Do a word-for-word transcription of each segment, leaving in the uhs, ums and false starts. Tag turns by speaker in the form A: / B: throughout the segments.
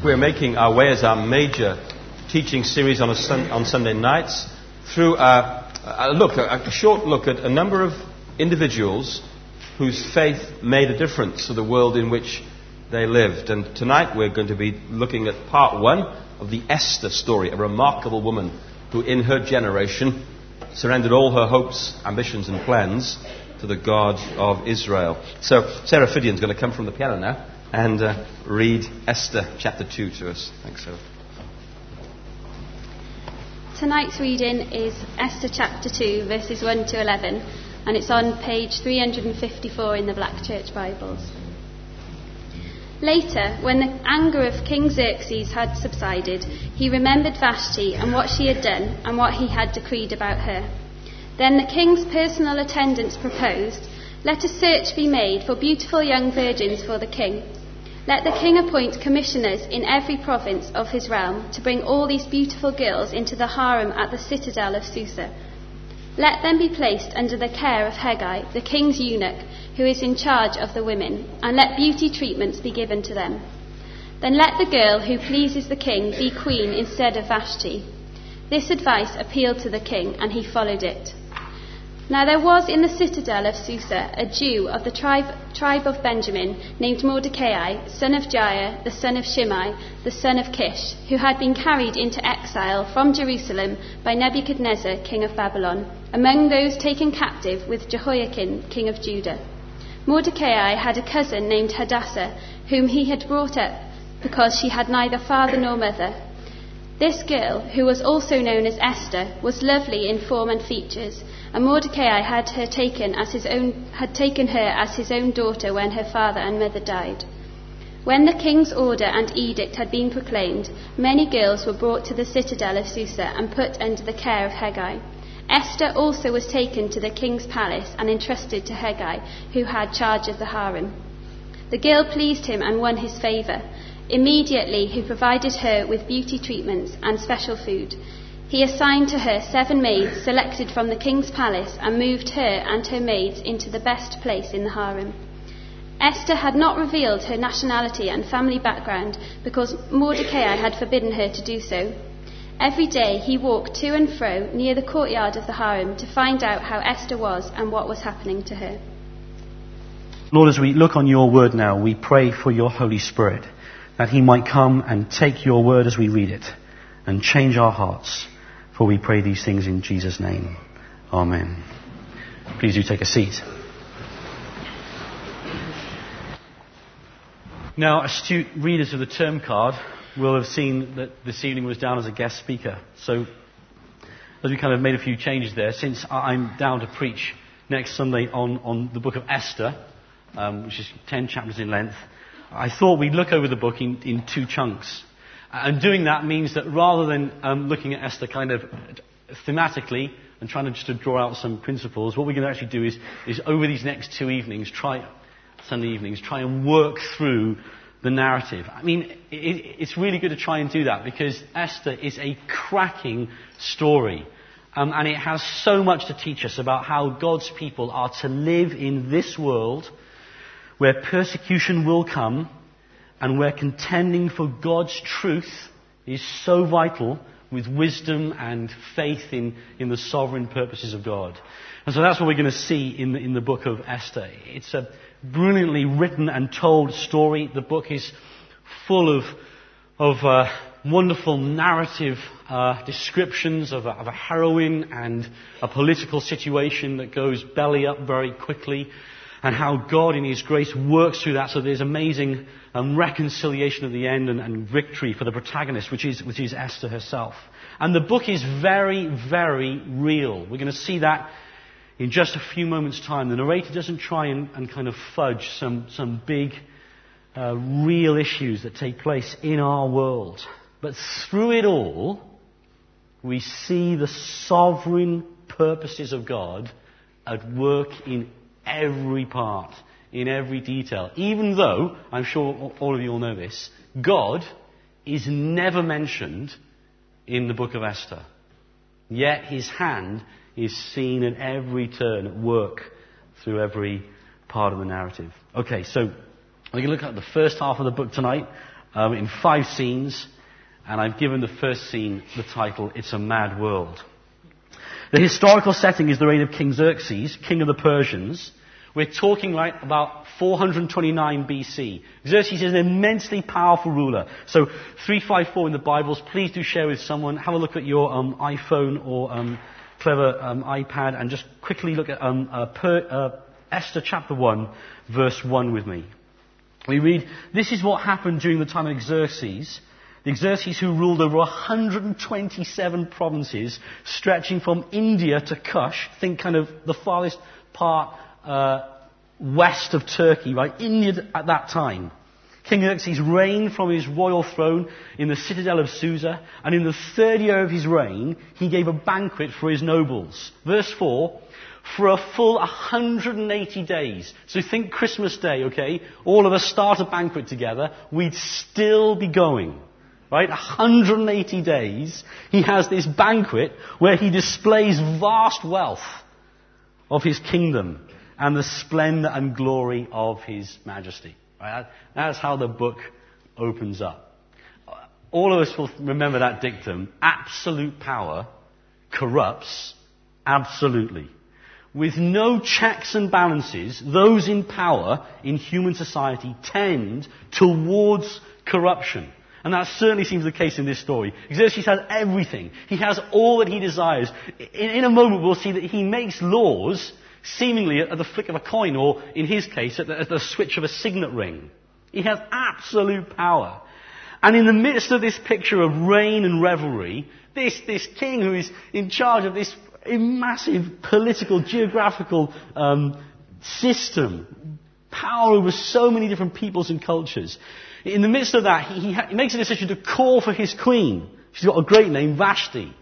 A: We're making our way as our major teaching series on, a sun, on Sunday nights through a, a look, a, a short look at a number of individuals whose faith made a difference to the world in which they lived. And tonight we're going to be looking at part one of the Esther story, a remarkable woman who in her generation surrendered all her hopes, ambitions and plans to the God of Israel. So Sarah Fidian's going to come from the piano now and uh, read Esther chapter two to us. Thanks, Sarah.
B: Tonight's reading is Esther chapter two, verses one to eleven, and it's on page three hundred fifty-four in the Black Church Bibles. Later, when the anger of King Xerxes had subsided, he remembered Vashti and what she had done and what he had decreed about her. Then the king's personal attendants proposed, "Let a search be made for beautiful young virgins for the king. Let the king appoint commissioners in every province of his realm to bring all these beautiful girls into the harem at the citadel of Susa. Let them be placed under the care of Hegai, the king's eunuch, who is in charge of the women, and let beauty treatments be given to them. Then let the girl who pleases the king be queen instead of Vashti." This advice appealed to the king, and he followed it. Now there was in the citadel of Susa a Jew of the tribe, tribe of Benjamin named Mordecai, son of Jair, the son of Shimei, the son of Kish, who had been carried into exile from Jerusalem by Nebuchadnezzar, king of Babylon, among those taken captive with Jehoiakim, king of Judah. Mordecai had a cousin named Hadassah, whom he had brought up because she had neither father nor mother. This girl, who was also known as Esther, was lovely in form and features, and Mordecai had her taken as his own had taken her as his own daughter when her father and mother died. When the king's order and edict had been proclaimed, many girls were brought to the citadel of Susa and put under the care of Hegai. Esther also was taken to the king's palace and entrusted to Hegai, who had charge of the harem. The girl pleased him and won his favour. Immediately he provided her with beauty treatments and special food. He assigned to her seven maids selected from the king's palace and moved her and her maids into the best place in the harem. Esther had not revealed her nationality and family background because Mordecai had forbidden her to do so. Every day he walked to and fro near the courtyard of the harem to find out how Esther was and what was happening to her.
C: Lord, as we look on your word now, we pray for your Holy Spirit, that he might come and take your word as we read it and change our hearts. For we pray these things in Jesus' name. Amen. Please do take a seat. Now, astute readers of the term card will have seen that this evening was down as a guest speaker. So, as we kind of made a few changes there, since I'm down to preach next Sunday on, on the book of Esther, um, which is ten chapters in length, I thought we'd look over the book in, in two chunks. And doing that means that rather than um, looking at Esther kind of thematically and trying to just to draw out some principles, what we're going to actually do is, is over these next two evenings, try Sunday evenings, try and work through the narrative. I mean, it, it's really good to try and do that because Esther is a cracking story. Um, and it has so much to teach us about how God's people are to live in this world where persecution will come, and where contending for God's truth is so vital with wisdom and faith in, in the sovereign purposes of God. And so that's what we're going to see in the, in the book of Esther. It's a brilliantly written and told story. The book is full of, of uh, wonderful narrative uh, descriptions of a, of a heroine and a political situation that goes belly up very quickly, and how God in his grace works through that. So there's amazing um, reconciliation at the end and, and victory for the protagonist, which is, which is Esther herself. And the book is very, very real. We're going to see that in just a few moments' time. The narrator doesn't try and, and kind of fudge some, some big, uh, real issues that take place in our world. But through it all, we see the sovereign purposes of God at work in every part, in every detail. Even though, I'm sure all of you all know this, God is never mentioned in the book of Esther. Yet his hand is seen at every turn at work through every part of the narrative. Okay, so we're going to look at the first half of the book tonight. um, in five scenes, and I've given the first scene the title, It's a Mad World. The historical setting is the reign of King Xerxes, king of the Persians. We're talking right about four hundred twenty-nine B C. Xerxes is an immensely powerful ruler. So three five four in the Bibles, please do share with someone. Have a look at your um, iPhone or um, clever um, iPad and just quickly look at um, uh, per, uh, Esther chapter one, verse one with me. We read, this is what happened during the time of Xerxes. The Xerxes who ruled over one hundred twenty-seven provinces, stretching from India to Kush. Think kind of the farthest part uh, west of Turkey, right? India at that time. King Xerxes reigned from his royal throne in the citadel of Susa, and in the third year of his reign, he gave a banquet for his nobles. Verse four, for a full one hundred eighty days. So think Christmas Day, okay? All of us start a banquet together, we'd still be going. Right? one hundred eighty days, he has this banquet where he displays vast wealth of his kingdom and the splendor and glory of his majesty. Right? That's how the book opens up. All of us will remember that dictum. Absolute power corrupts absolutely. With no checks and balances, those in power in human society tend towards corruption. And that certainly seems the case in this story. Xerxes has everything. He has all that he desires. In, in a moment we'll see that he makes laws seemingly at the flick of a coin, or in his case at the, at the switch of a signet ring. He has absolute power. And in the midst of this picture of reign and revelry, this, this king who is in charge of this massive political, geographical um, system, power over so many different peoples and cultures, in the midst of that, he, he, ha- he makes a decision to call for his queen. She's got a great name, Vashti.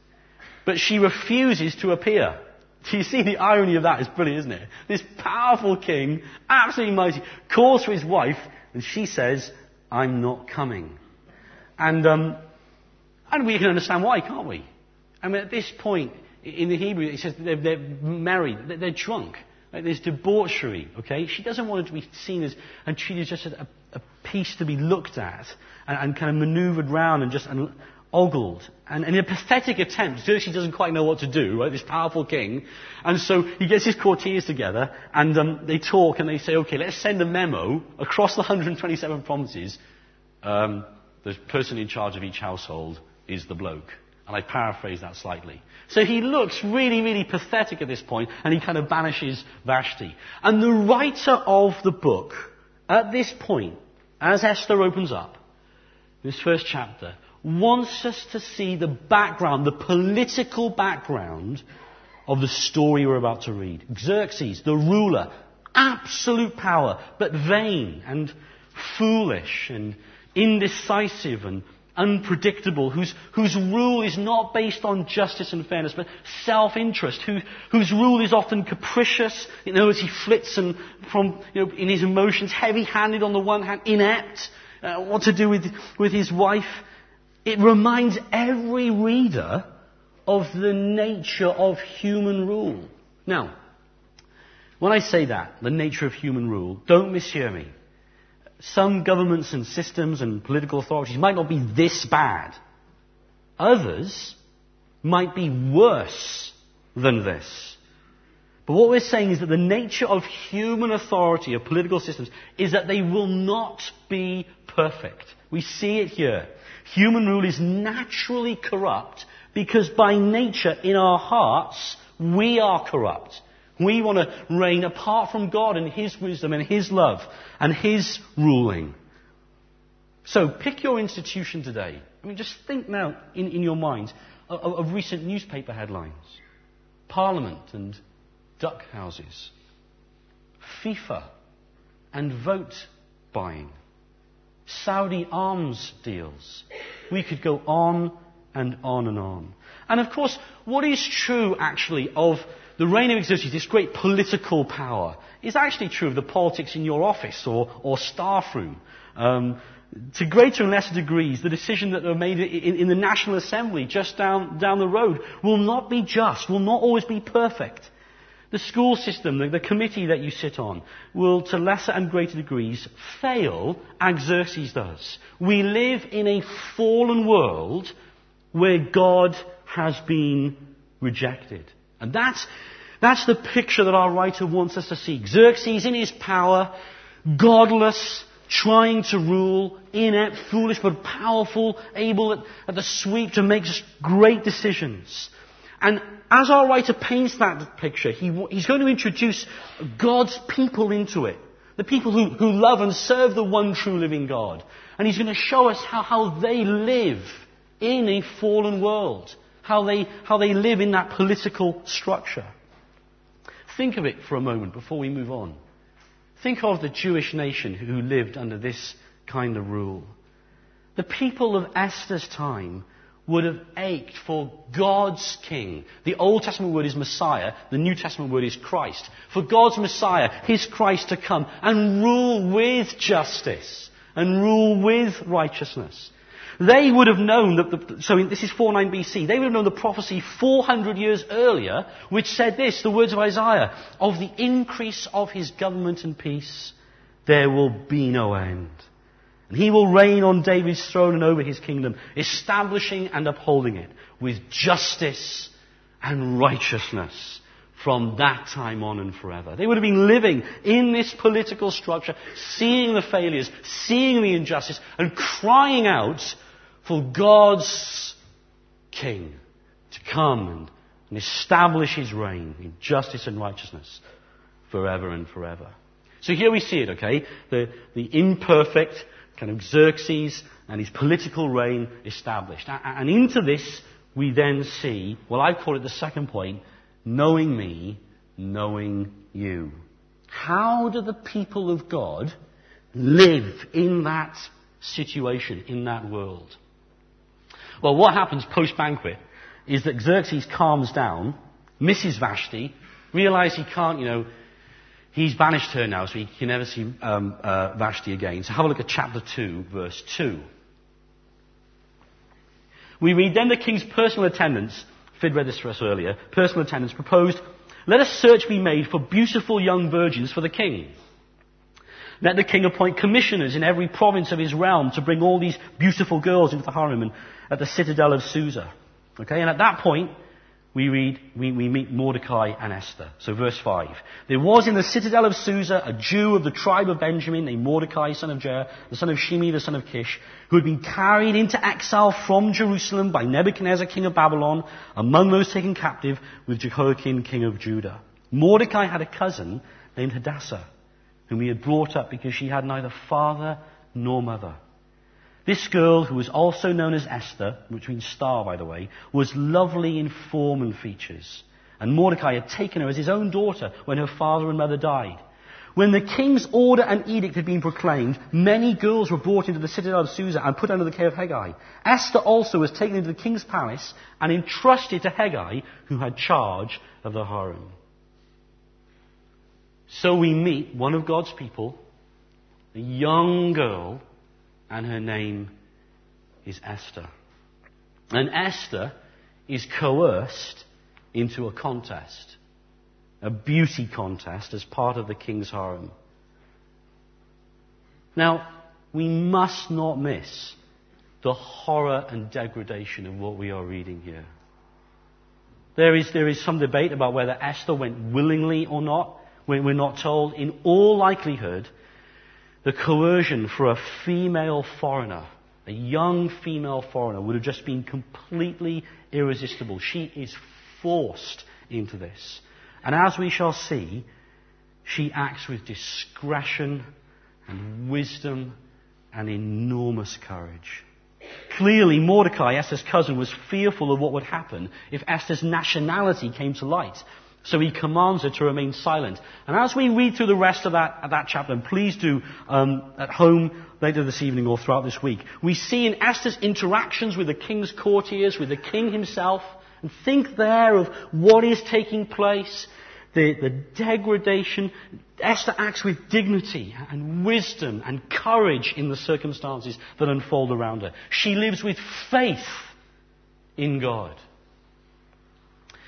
C: But she refuses to appear. Do you see the irony of that? It's brilliant, isn't it? This powerful king, absolutely mighty, calls for his wife, and she says, I'm not coming. And, um, and we can understand why, can't we? I mean, at this point, in the Hebrew, it says they're, they're married, they're, they're drunk. Like, there's debauchery, okay? She doesn't want it to be seen as and treated as just a, a piece to be looked at and, and kind of manoeuvred round and just and ogled. And, and in a pathetic attempt, Xerxes doesn't quite know what to do, right? This powerful king. And so he gets his courtiers together and um, they talk and they say, okay, let's send a memo across the one hundred twenty-seven provinces. Um, the person in charge of each household is the bloke. And I paraphrase that slightly. So he looks really, really pathetic at this point, and he kind of banishes Vashti. And the writer of the book, at this point, as Esther opens up, this first chapter, wants us to see the background, the political background of the story we're about to read. Xerxes, the ruler, absolute power, but vain and foolish and indecisive and unpredictable, whose, whose rule is not based on justice and fairness, but self-interest, who, whose rule is often capricious, you know, as he flits and from, you know, in his emotions, heavy-handed on the one hand, inept, uh, what to do with, with his wife. It reminds every reader of the nature of human rule. Now, when I say that, the nature of human rule, don't mishear me. Some governments and systems and political authorities might not be this bad. Others might be worse than this. But what we're saying is that the nature of human authority, of political systems, is that they will not be perfect. We see it here. Human rule is naturally corrupt because by nature, in our hearts, we are corrupt. We want to reign apart from God and His wisdom and His love and His ruling. So pick your institution today. I mean, just think now in, in your minds of, of recent newspaper headlines. Parliament and duck houses. FIFA and vote buying. Saudi arms deals. We could go on and on and on. And of course, what is true actually of the reign of Xerxes, this great political power, is actually true of the politics in your office or, or staff room. Um, to greater and lesser degrees, the decision that were made in, in the National Assembly just down, down the road will not be just, will not always be perfect. The school system, the, the committee that you sit on, will to lesser and greater degrees fail as Xerxes does. We live in a fallen world where God has been rejected. And that's, that's the picture that our writer wants us to see. Xerxes in his power, godless, trying to rule, inept, foolish but powerful, able at, at the sweep to make great decisions. And as our writer paints that picture, he, he's going to introduce God's people into it. The people who, who love and serve the one true living God. And he's going to show us how, how they live in a fallen world. How they, how they live in that political structure. Think of it for a moment before we move on. Think of the Jewish nation who lived under this kind of rule. The people of Esther's time would have ached for God's king. The Old Testament word is Messiah. The New Testament word is Christ. For God's Messiah, His Christ, to come and rule with justice and rule with righteousness. They would have known that, the, so this is four nine B C, they would have known the prophecy four hundred years earlier, which said this, the words of Isaiah, of the increase of His government and peace, there will be no end. And He will reign on David's throne and over His kingdom, establishing and upholding it with justice and righteousness from that time on and forever. They would have been living in this political structure, seeing the failures, seeing the injustice, and crying out for God's king to come and, and establish His reign in justice and righteousness forever and forever. So here we see it, okay? The, the imperfect kind of Xerxes and his political reign established. And into this we then see, well, I call it the second point, knowing me, knowing you. How do the people of God live in that situation, in that world? Well, what happens post-banquet is that Xerxes calms down, misses Vashti, realizes he can't, you know, he's banished her now, so he can never see um, uh, Vashti again. So have a look at chapter two, verse two. We read, then the king's personal attendants, Fid read this for us earlier, personal attendants proposed, let a search be made for beautiful young virgins for the king. Let the king appoint commissioners in every province of his realm to bring all these beautiful girls into the harem and at the citadel of Susa. Okay, and at that point, we read, we, we meet Mordecai and Esther. So verse five. There was in the citadel of Susa a Jew of the tribe of Benjamin named Mordecai, son of Jair, the son of Shimei, the son of Kish, who had been carried into exile from Jerusalem by Nebuchadnezzar, king of Babylon, among those taken captive with Jehoiakim, king of Judah. Mordecai had a cousin named Hadassah, whom he had brought up because she had neither father nor mother. This girl, who was also known as Esther, which means star, by the way, was lovely in form and features. And Mordecai had taken her as his own daughter when her father and mother died. When the king's order and edict had been proclaimed, many girls were brought into the citadel of Susa and put under the care of Hegai. Esther also was taken into the king's palace and entrusted to Hegai, who had charge of the harem. So we meet one of God's people, a young girl, and her name is Esther. And Esther is coerced into a contest, a beauty contest as part of the king's harem. Now, we must not miss the horror and degradation of what we are reading here. There is, there is some debate about whether Esther went willingly or not. We're not told. In all likelihood, the coercion for a female foreigner, a young female foreigner, would have just been completely irresistible. She is forced into this. And as we shall see, she acts with discretion and wisdom and enormous courage. Clearly, Mordecai, Esther's cousin, was fearful of what would happen if Esther's nationality came to light. So he commands her to remain silent. And as we read through the rest of that, of that chapter, and please do um, at home later this evening or throughout this week, we see in Esther's interactions with the king's courtiers, with the king himself, and think there of what is taking place, the, the degradation. Esther acts with dignity and wisdom and courage in the circumstances that unfold around her. She lives with faith in God.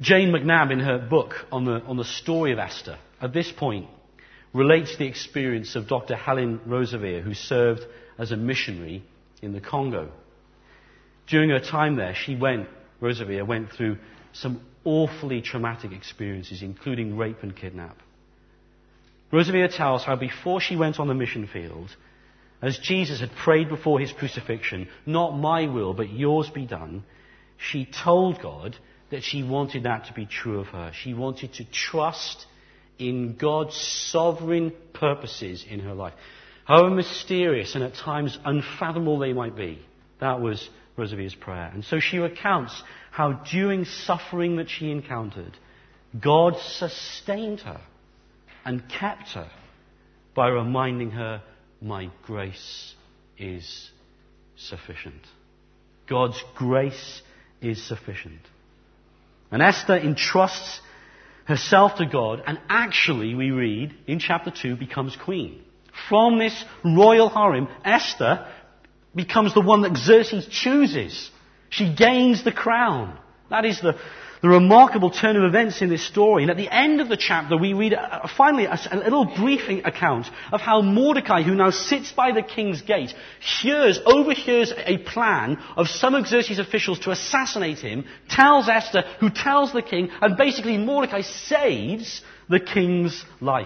C: Jane McNabb, in her book on the, on the story of Esther, at this point, relates the experience of Doctor Helen Roseveare, who served as a missionary in the Congo. During her time there, she went, Roseveare went through some awfully traumatic experiences, including rape and kidnap. Roseveare tells how before she went on the mission field, as Jesus had prayed before his crucifixion, "Not my will, but yours be done," she told God that she wanted that to be true of her. She wanted to trust in God's sovereign purposes in her life. However mysterious and at times unfathomable they might be, that was Roseveare's prayer. And so she recounts how during suffering that she encountered, God sustained her and kept her by reminding her, "My grace is sufficient." God's grace is sufficient. And Esther entrusts herself to God, and actually, we read in chapter two, becomes queen. From this royal harem, Esther becomes the one that Xerxes chooses. She gains the crown. That is the, the remarkable turn of events in this story. And at the end of the chapter, we read uh, finally a, a little briefing account of how Mordecai, who now sits by the king's gate, hears, overhears a plan of some of Xerxes' officials to assassinate him, tells Esther, who tells the king, and basically Mordecai saves the king's life.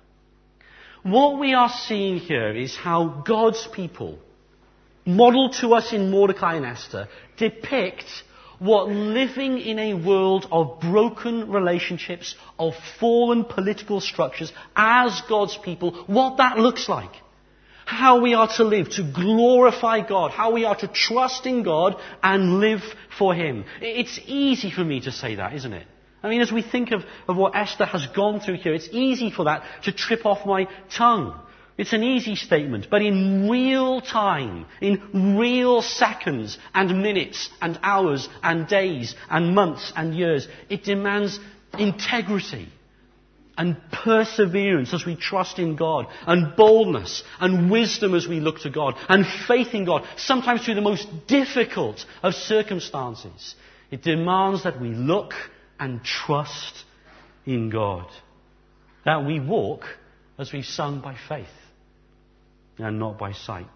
C: What we are seeing here is how God's people, modeled to us in Mordecai and Esther, depict what living in a world of broken relationships, of fallen political structures, as God's people, what that looks like. How we are to live, to glorify God, how we are to trust in God and live for Him. It's easy for me to say that, isn't it? I mean, as we think of, of what Esther has gone through here, it's easy for that to trip off my tongue. It's an easy statement, but in real time, in real seconds and minutes and hours and days and months and years, it demands integrity and perseverance as we trust in God, and boldness and wisdom as we look to God, and faith in God, sometimes through the most difficult of circumstances. It demands that we look and trust in God, that we walk, as we've sung, by faith and not by sight.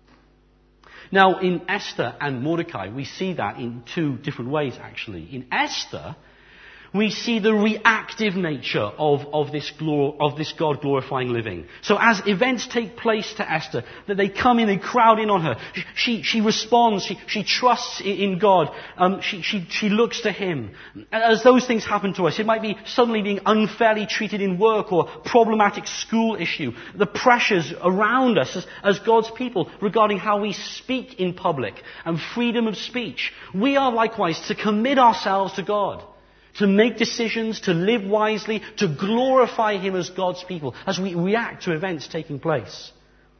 C: Now, in Esther and Mordecai, we see that in two different ways, actually. In Esther, we see the reactive nature of, of, this, glor- of this God-glorifying living. So as events take place to Esther, that they come in, they crowd in on her, she, she responds, she, she trusts in God, um, she, she, she looks to Him. As those things happen to us, it might be suddenly being unfairly treated in work, or problematic school issue, the pressures around us as, as God's people regarding how we speak in public, and freedom of speech. We are likewise to commit ourselves to God, to make decisions, to live wisely, to glorify Him as God's people as we react to events taking place.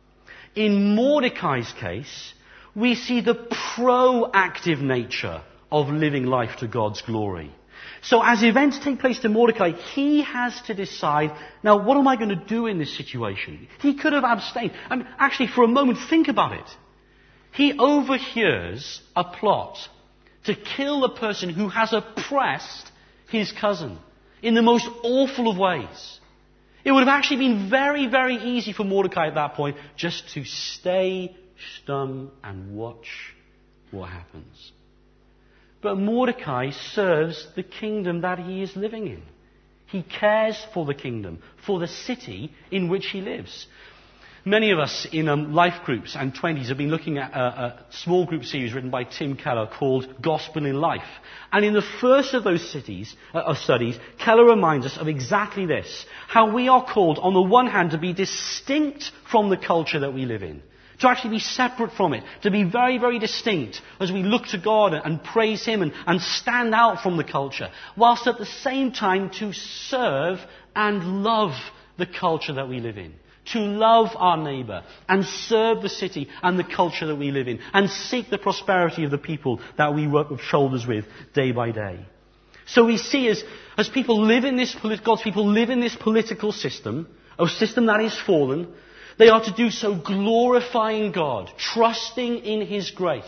C: In Mordecai's case, we see the proactive nature of living life to God's glory. So as events take place to Mordecai, he has to decide, now what am I going to do in this situation? He could have abstained. I mean, actually, for a moment, think about it. He overhears a plot to kill a person who has oppressed his cousin in the most awful of ways. It would have actually been very, very easy for Mordecai at that point just to stay stum and watch what happens. But Mordecai serves the kingdom that he is living in. He cares for the kingdom, for the city in which he lives. Many of us in um, life groups and twenties have been looking at a, a small group series written by Tim Keller called Gospel in Life. And in the first of those cities, uh, of studies, Keller reminds us of exactly this. How we are called, on the one hand, to be distinct from the culture that we live in. To actually be separate from it. To be very, very distinct as we look to God and, and praise Him and, and stand out from the culture. Whilst at the same time to serve and love the culture that we live in. To love our neighbour and serve the city and the culture that we live in, and seek the prosperity of the people that we work with shoulders with day by day. So we see as, as people live in this, God's people live in this political system, a system that is fallen, they are to do so glorifying God, trusting in His grace,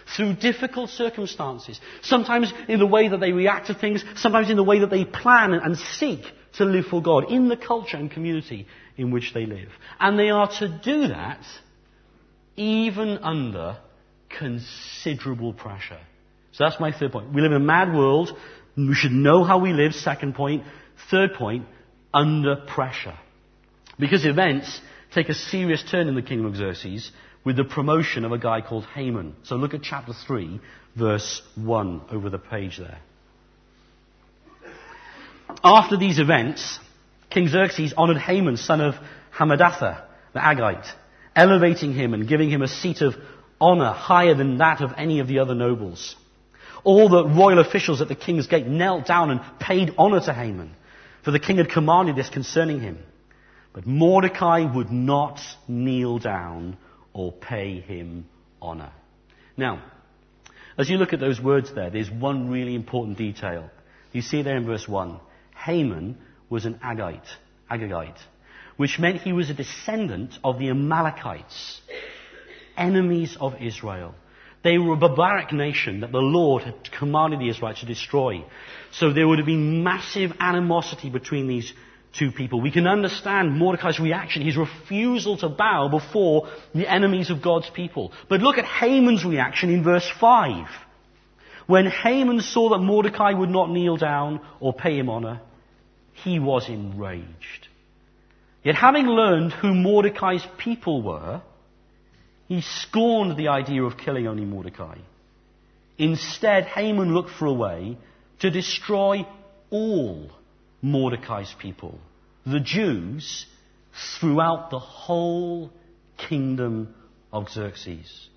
C: through difficult circumstances, sometimes in the way that they react to things, sometimes in the way that they plan and seek to live for God in the culture and community in which they live. And they are to do that even under considerable pressure. So that's my third point. We live in a mad world. We should know how we live. Second point. Third point, under pressure. Because events take a serious turn in the kingdom of Xerxes with the promotion of a guy called Haman. So look at chapter three, verse one over the page there. After these events, King Xerxes honored Haman, son of Hammedatha, the Agagite, elevating him and giving him a seat of honor higher than that of any of the other nobles. All the royal officials at the king's gate knelt down and paid honor to Haman, for the king had commanded this concerning him. But Mordecai would not kneel down or pay him honor. Now, as you look at those words there, there's one really important detail. You see there in verse one, Haman was an Agagite, Agagite, which meant he was a descendant of the Amalekites, enemies of Israel. They were a barbaric nation that the Lord had commanded the Israelites to destroy. So there would have been massive animosity between these two people. We can understand Mordecai's reaction, his refusal to bow before the enemies of God's people. But look at Haman's reaction in verse five. When Haman saw that Mordecai would not kneel down or pay him honor, he was enraged. Yet having learned who Mordecai's people were, he scorned the idea of killing only Mordecai. Instead, Haman looked for a way to destroy all Mordecai's people, the Jews, throughout the whole kingdom of Xerxes.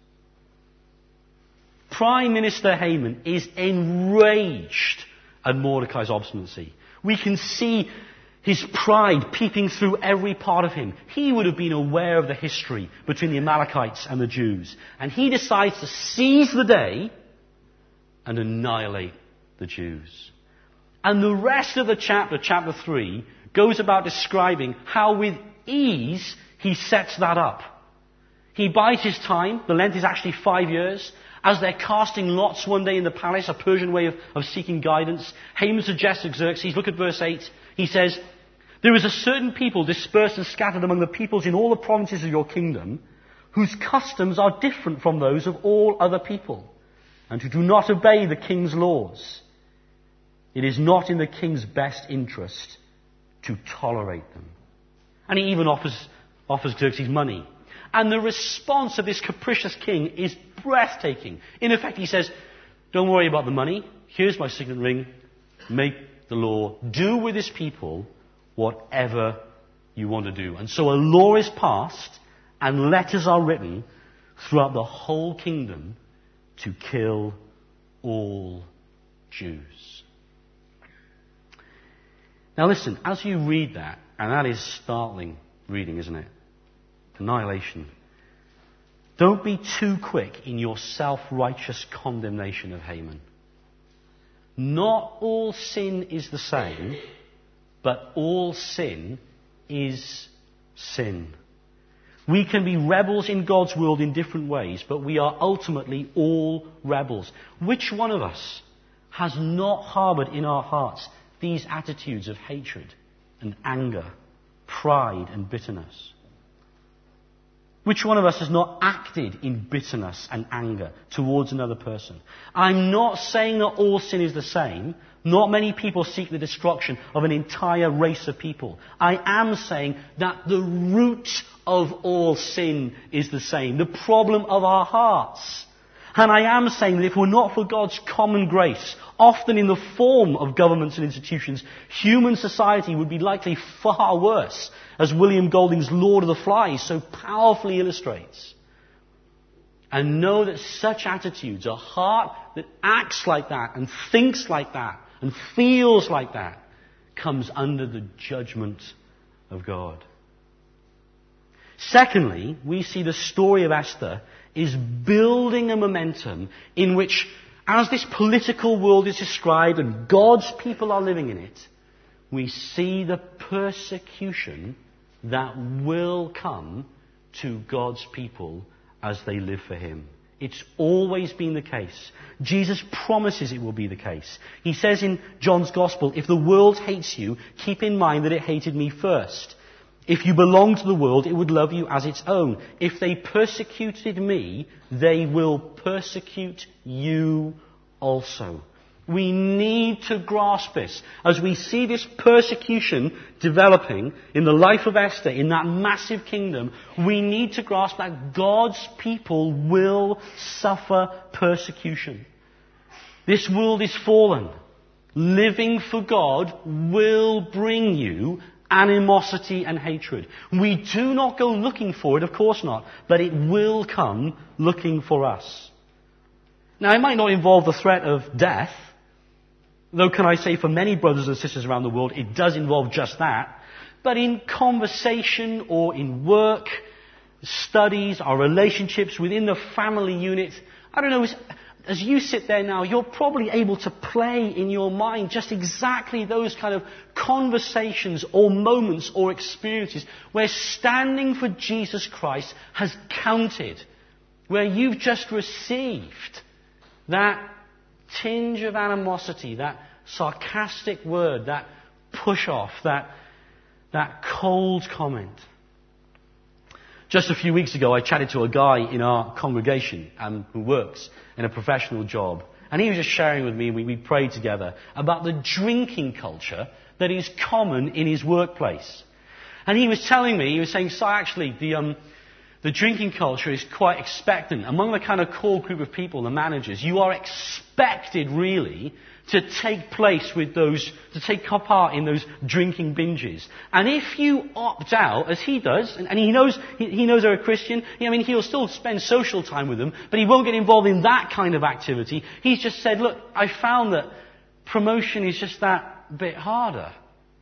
C: Prime Minister Haman is enraged at Mordecai's obstinacy. We can see his pride peeping through every part of him. He would have been aware of the history between the Amalekites and the Jews. And he decides to seize the day and annihilate the Jews. And the rest of the chapter, chapter three, goes about describing how with ease he sets that up. He bides his time. The length is actually five years. As they're casting lots one day in the palace, a Persian way of, of seeking guidance, Haman suggests to Xerxes, look at verse eight, he says, there is a certain people dispersed and scattered among the peoples in all the provinces of your kingdom, whose customs are different from those of all other people, and who do not obey the king's laws. It is not in the king's best interest to tolerate them. And he even offers, offers Xerxes money. And the response of this capricious king is breathtaking. In effect, he says, don't worry about the money. Here's my signet ring. Make the law. Do with this people whatever you want to do. And so a law is passed and letters are written throughout the whole kingdom to kill all Jews. Now listen, as you read that, and that is startling reading, isn't it? Annihilation. Don't be too quick in your self-righteous condemnation of Haman. Not all sin is the same, but all sin is sin. We can be rebels in God's world in different ways, but we are ultimately all rebels. Which one of us has not harbored in our hearts these attitudes of hatred and anger, pride and bitterness? Which one of us has not acted in bitterness and anger towards another person? I'm not saying that all sin is the same. Not many people seek the destruction of an entire race of people. I am saying that the root of all sin is the same. The problem of our hearts. And I am saying that if we're not for God's common grace, often in the form of governments and institutions, human society would be likely far worse, as William Golding's Lord of the Flies so powerfully illustrates. And know that such attitudes, a heart that acts like that and thinks like that and feels like that, comes under the judgment of God. Secondly, we see the story of Esther is building a momentum in which, as this political world is described and God's people are living in it, we see the persecution that will come to God's people as they live for Him. It's always been the case. Jesus promises it will be the case. He says in John's Gospel, if the world hates you, keep in mind that it hated me first. If you belong to the world, it would love you as its own. If they persecuted me, they will persecute you also. We need to grasp this. As we see this persecution developing in the life of Esther, in that massive kingdom, we need to grasp that God's people will suffer persecution. This world is fallen. Living for God will bring you animosity and hatred. We do not go looking for it, of course not, but it will come looking for us. Now, it might not involve the threat of death, though can I say for many brothers and sisters around the world, it does involve just that. But in conversation or in work, studies, our relationships within the family unit, I don't know, as you sit there now, you're probably able to play in your mind just exactly those kind of conversations or moments or experiences where standing for Jesus Christ has counted, where you've just received that tinge of animosity, that sarcastic word, that push-off, that, that cold comment. Just a few weeks ago, I chatted to a guy in our congregation um, who works in a professional job. And he was just sharing with me, we, we prayed together, about the drinking culture that is common in his workplace. And he was telling me, he was saying, so actually, the, um, the drinking culture is quite expectant. Among the kind of core group of people, the managers, you are expected, really, to take place with those, to take part in those drinking binges. And if you opt out, as he does, and, and he knows he, he knows they're a Christian, I mean, he'll still spend social time with them, but he won't get involved in that kind of activity. He's just said, look, I found that promotion is just that bit harder.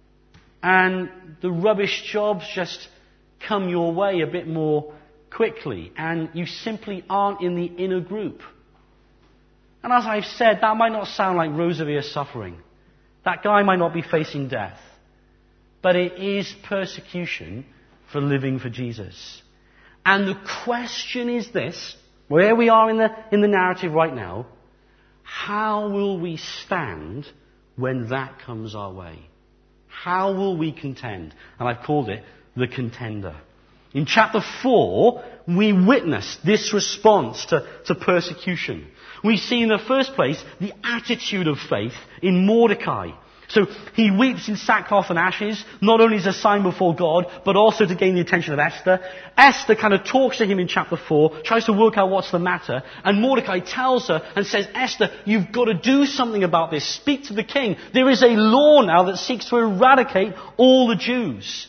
C: And the rubbish jobs just come your way a bit more quickly, and you simply aren't in the inner group. And as I've said, that might not sound like Roosevelt suffering. That guy might not be facing death. But it is persecution for living for Jesus. And the question is this, where we are in the, in the narrative right now, how will we stand when that comes our way? How will we contend? And I've called it the contender. In chapter four, we witness this response to, to persecution. We see in the first place the attitude of faith in Mordecai. So he weeps in sackcloth and ashes, not only as a sign before God, but also to gain the attention of Esther. Esther kind of talks to him in chapter four, tries to work out what's the matter, and Mordecai tells her and says, Esther, you've got to do something about this. Speak to the king. There is a law now that seeks to eradicate all the Jews.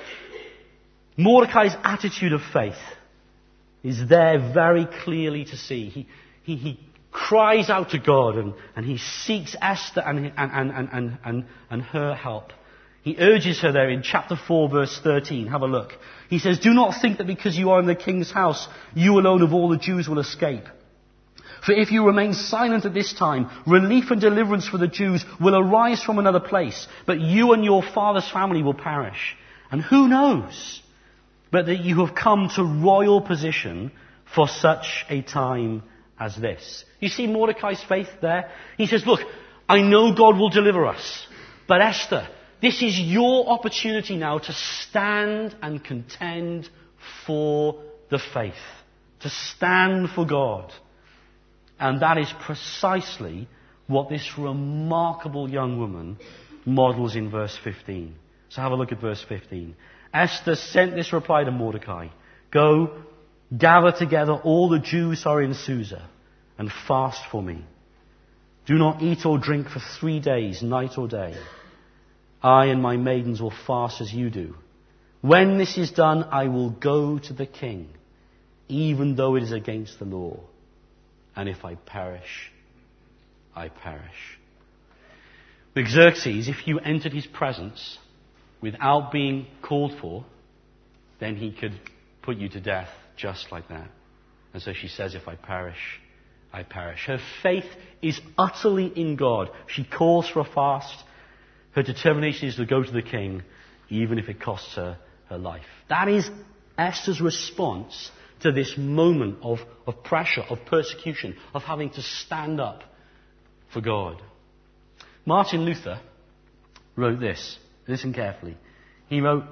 C: Mordecai's attitude of faith is there very clearly to see. He, he, he cries out to God and, and he seeks Esther and, and, and, and, and, and her help. He urges her there in chapter four, verse thirteen. Have a look. He says, do not think that because you are in the king's house, you alone of all the Jews will escape. For if you remain silent at this time, relief and deliverance for the Jews will arise from another place, but you and your father's family will perish. And who knows but that you have come to royal position for such a time as this. You see Mordecai's faith there? He says, look, I know God will deliver us, but Esther, this is your opportunity now to stand and contend for the faith, to stand for God. And that is precisely what this remarkable young woman models in verse fifteen. So have a look at verse fifteen. Esther sent this reply to Mordecai. Go, gather together all the Jews who are in Susa, and fast for me. Do not eat or drink for three days, night or day. I and my maidens will fast as you do. When this is done, I will go to the king, even though it is against the law. And if I perish, I perish. With Xerxes, if you entered his presence without being called for, then he could put you to death just like that. And so she says, if I perish, I perish. Her faith is utterly in God. She calls for a fast. Her determination is to go to the king, even if it costs her her life. That is Esther's response to this moment of, of pressure, of persecution, of having to stand up for God. Martin Luther wrote this. Listen carefully. He wrote,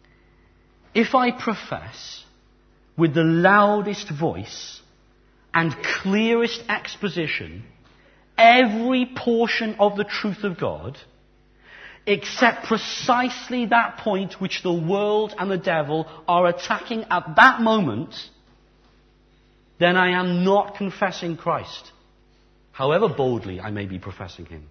C: "If I profess with the loudest voice and clearest exposition every portion of the truth of God, except precisely that point which the world and the devil are attacking at that moment, then I am not confessing Christ, however boldly I may be professing him."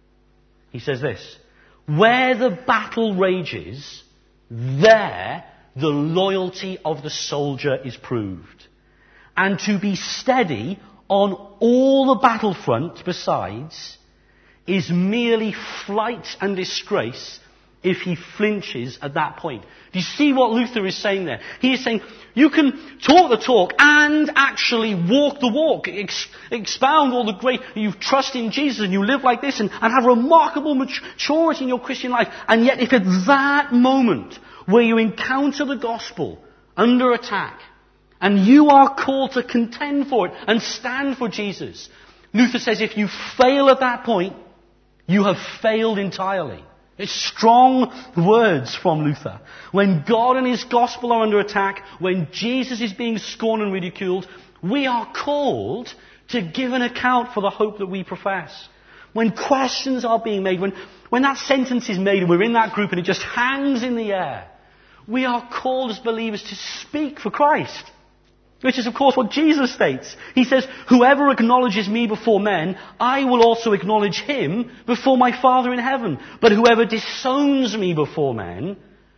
C: He says this, "Where the battle rages, there the loyalty of the soldier is proved. And to be steady on all the battlefront besides is merely flight and disgrace if he flinches at that point." Do you see what Luther is saying there? He is saying, you can talk the talk and actually walk the walk, ex- expound all the great, you trust in Jesus and you live like this and, and have remarkable maturity in your Christian life. And yet if at that moment where you encounter the gospel under attack and you are called to contend for it and stand for Jesus, Luther says if you fail at that point, you have failed entirely. It's strong words from Luther. When God and his gospel are under attack, when Jesus is being scorned and ridiculed, we are called to give an account for the hope that we profess. When questions are being made, when, when that sentence is made and we're in that group and it just hangs in the air, we are called as believers to speak for Christ. Which is, of course, what Jesus states. He says, "Whoever acknowledges me before men, I will also acknowledge him before my Father in heaven. But whoever disowns me before men,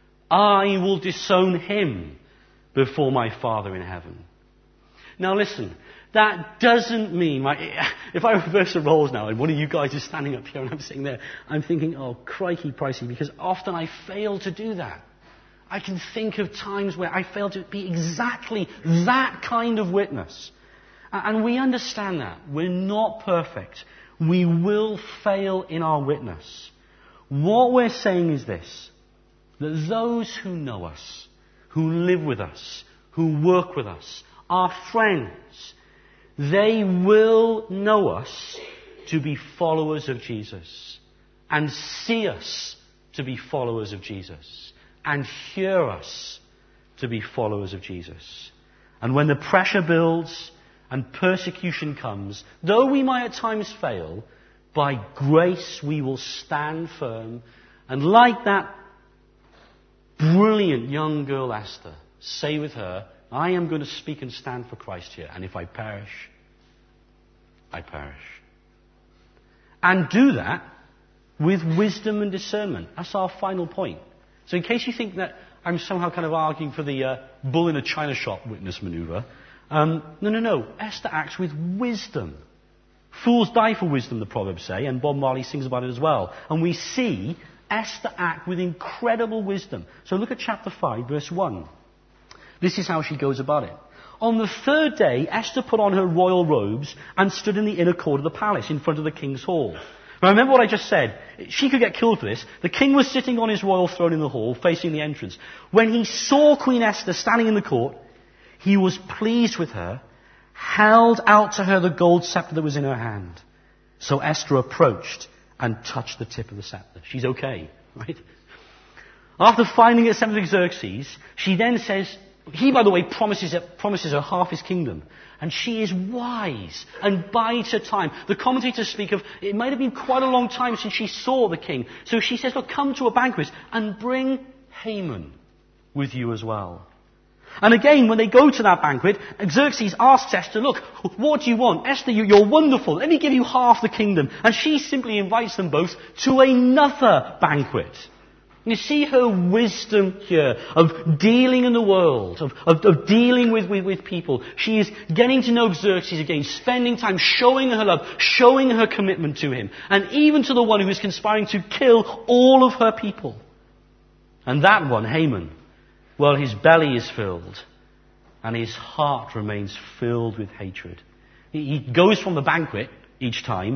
C: I will disown him before my Father in heaven." Now listen, that doesn't mean, like, if I reverse the roles now and one of you guys is standing up here and I'm sitting there, I'm thinking, oh, crikey, pricey, because often I fail to do that. I can think of times where I failed to be exactly that kind of witness. And we understand that. We're not perfect. We will fail in our witness. What we're saying is this, that those who know us, who live with us, who work with us, our friends, they will know us to be followers of Jesus and see us to be followers of Jesus and hear us to be followers of Jesus. And when the pressure builds and persecution comes, though we might at times fail, by grace we will stand firm and like that brilliant young girl Esther, say with her, I am going to speak and stand for Christ here, and if I perish, I perish. And do that with wisdom and discernment. That's our final point. So in case you think that I'm somehow kind of arguing for the uh, bull in a china shop witness maneuver, um, no, no, no. Esther acts with wisdom. Fools die for wisdom, the Proverbs say, and Bob Marley sings about it as well. And we see Esther act with incredible wisdom. So look at chapter five, verse one. This is how she goes about it. On the third day, Esther put on her royal robes and stood in the inner court of the palace in front of the king's hall. Now remember what I just said. She could get killed for this. The king was sitting on his royal throne in the hall, facing the entrance. When he saw Queen Esther standing in the court, he was pleased with her, held out to her the gold scepter that was in her hand. So Esther approached and touched the tip of the scepter. She's okay, right? After finding it sent to Xerxes, she then says, he, by the way, promises, promises her half his kingdom. And she is wise and bides her time. The commentators speak of, it might have been quite a long time since she saw the king. So she says, look, come to a banquet and bring Haman with you as well. And again, when they go to that banquet, Xerxes asks Esther, look, what do you want? Esther, you're wonderful. Let me give you half the kingdom. And she simply invites them both to another banquet. You see her wisdom here of dealing in the world, of, of, of dealing with, with, with people. She is getting to know Xerxes again, spending time showing her love, showing her commitment to him, and even to the one who is conspiring to kill all of her people. And that one, Haman, well, his belly is filled, and his heart remains filled with hatred. He, he goes from the banquet each time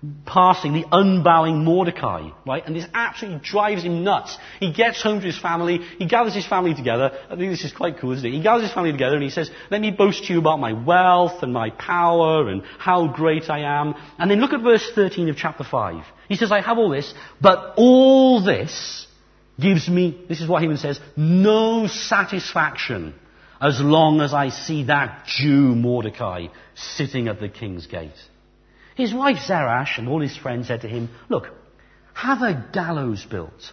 C: passing the unbowing Mordecai, right? And this absolutely drives him nuts. He gets home to his family, he gathers his family together. I think this is quite cool, isn't it? He gathers his family together and he says, let me boast to you about my wealth and my power and how great I am. And then look at verse thirteen of chapter five. He says, I have all this, but all this gives me, this is what Haman says, no satisfaction as long as I see that Jew Mordecai sitting at the king's gate. His wife Zeresh and all his friends said to him, look, have a gallows built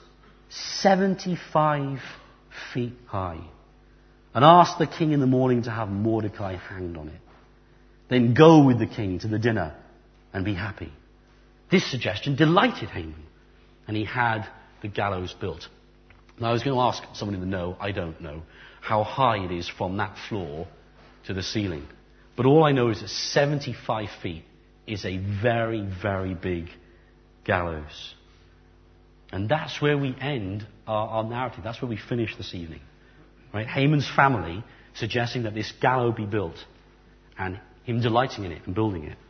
C: seventy-five feet high and ask the king in the morning to have Mordecai hanged on it. Then go with the king to the dinner and be happy. This suggestion delighted Haman, and he had the gallows built. Now, I was going to ask someone in the know, I don't know, how high it is from that floor to the ceiling. But all I know is that seventy-five feet is a very, very big gallows. And that's where we end our, our narrative. That's where we finish this evening. Right? Haman's family suggesting that this gallows be built, and him delighting in it and building it.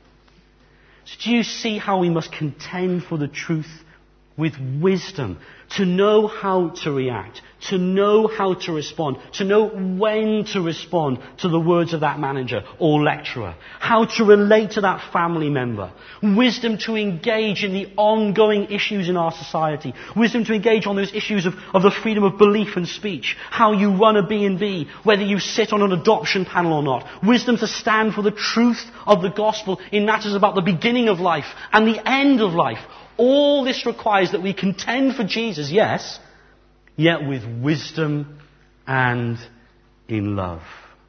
C: So do you see how we must contend for the truth with wisdom, to know how to react, to know how to respond, to know when to respond to the words of that manager or lecturer, how to relate to that family member, wisdom to engage in the ongoing issues in our society, wisdom to engage on those issues of, of the freedom of belief and speech, how you run a B and B, whether you sit on an adoption panel or not, wisdom to stand for the truth of the gospel in matters about the beginning of life and the end of life. All this requires that we contend for Jesus, yes, yet with wisdom and in love.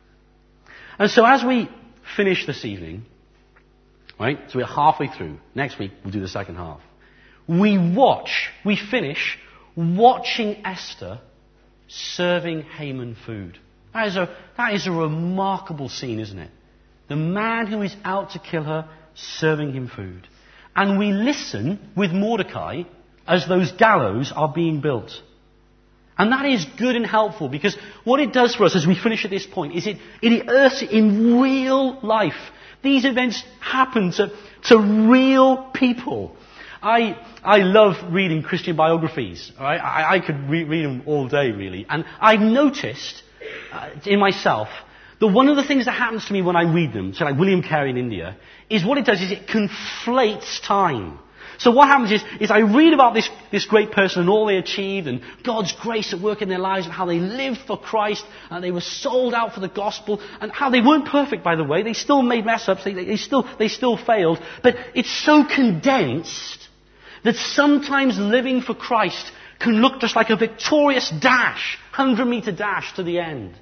C: And so as we finish this evening, right, so we're halfway through. Next week we'll do the second half. We watch, we finish watching Esther serving Haman food. That is a, that is a remarkable scene, isn't it? The man who is out to kill her serving him food. And we listen with Mordecai as those gallows are being built. And that is good and helpful, because what it does for us as we finish at this point is it, it unearths in real life. These events happen to, to real people. I, I love reading Christian biographies. Right? I, I could re- read them all day, really. And I've noticed uh, in myself that one of the things that happens to me when I read them, so like William Carey in India, is what it does is it conflates time. So what happens is, is I read about this, this great person and all they achieved and God's grace at work in their lives and how they lived for Christ and they were sold out for the gospel and how they weren't perfect, by the way. They still made mess-ups. They, they, they, still, they still failed. But it's so condensed that sometimes living for Christ can look just like a victorious dash, hundred-meter dash to the end.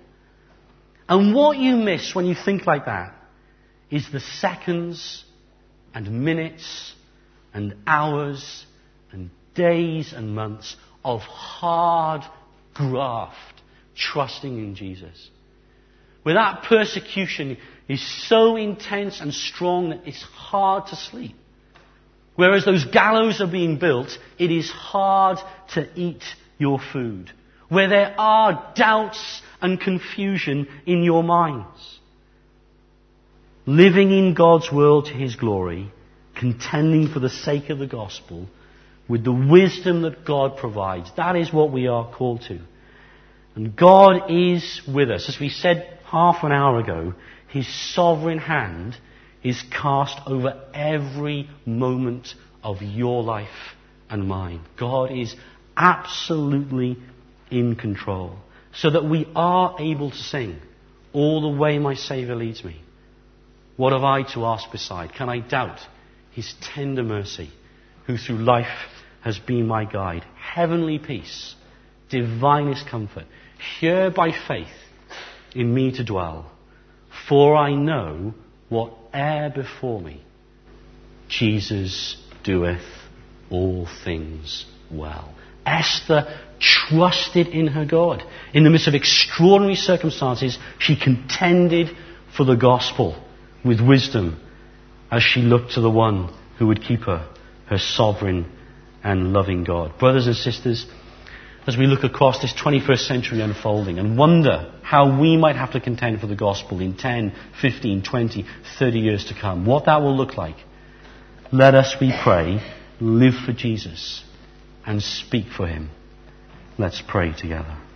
C: And what you miss when you think like that is the seconds and minutes and hours and days and months of hard graft trusting in Jesus. Where that persecution is so intense and strong that it's hard to sleep. Whereas those gallows are being built, it is hard to eat your food. Where there are doubts and confusion in your minds. Living in God's world to His glory, contending for the sake of the gospel, with the wisdom that God provides. That is what we are called to. And God is with us. As we said half an hour ago, His sovereign hand is cast over every moment of your life and mine. God is absolutely in control. So that we are able to sing, all the way my Saviour leads me. What have I to ask beside? Can I doubt His tender mercy, who through life has been my guide? Heavenly peace, divinest comfort, here by faith in me to dwell. For I know whate'er before me, Jesus doeth all things well. Esther trusted in her God. In the midst of extraordinary circumstances, she contended for the gospel with wisdom as she looked to the one who would keep her, her sovereign and loving God. Brothers and sisters, as we look across this twenty-first century unfolding and wonder how we might have to contend for the gospel in ten, fifteen, twenty, thirty years to come, what that will look like, let us, we pray, live for Jesus and speak for him. Let's pray together.